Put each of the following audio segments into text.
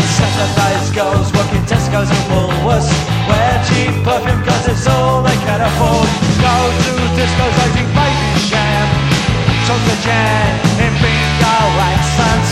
Saturday's girls work in Tesco's and Woolworths, wear cheap perfume cause it's all they can afford. Go to discos raising baby sham, chocolate jam in bingo accents.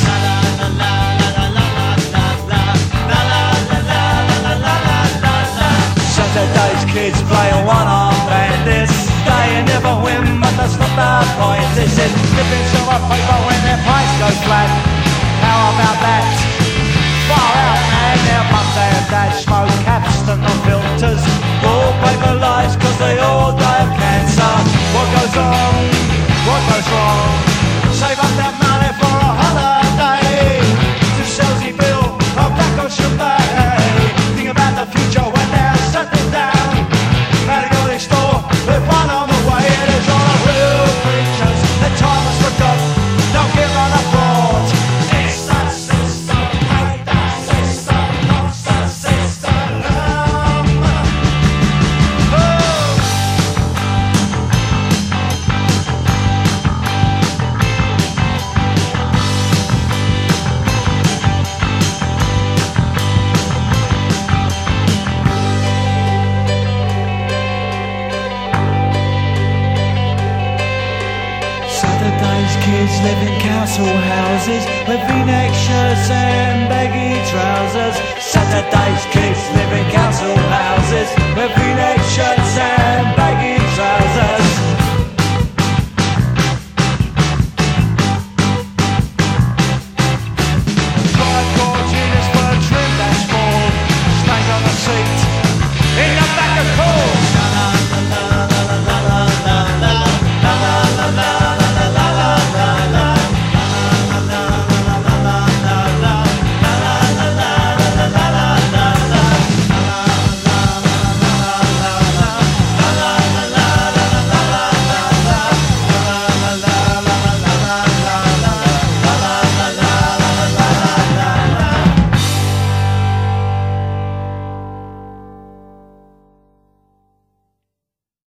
Saturday's kids play a one-arm bandits. They never win, but that's not the point, is it? Flipping silver paper when their price goes flat. How about that? Far out, man. Their mum, dad, dad smoke Capstan on filters. All paper lies cause they all die of cancer. What goes on? What goes wrong? Save up that money for a holiday. To Chelsea Bill, or back on Champagne. Think about the future when they're settled down. Had to go next door, with one on the way. It is all the real creatures that time has forgot. Don't give on a fraud. Saturday's kids live in council houses with V-neck shirts and baggy trousers. Saturday's kids live in council houses with V-neck shirts and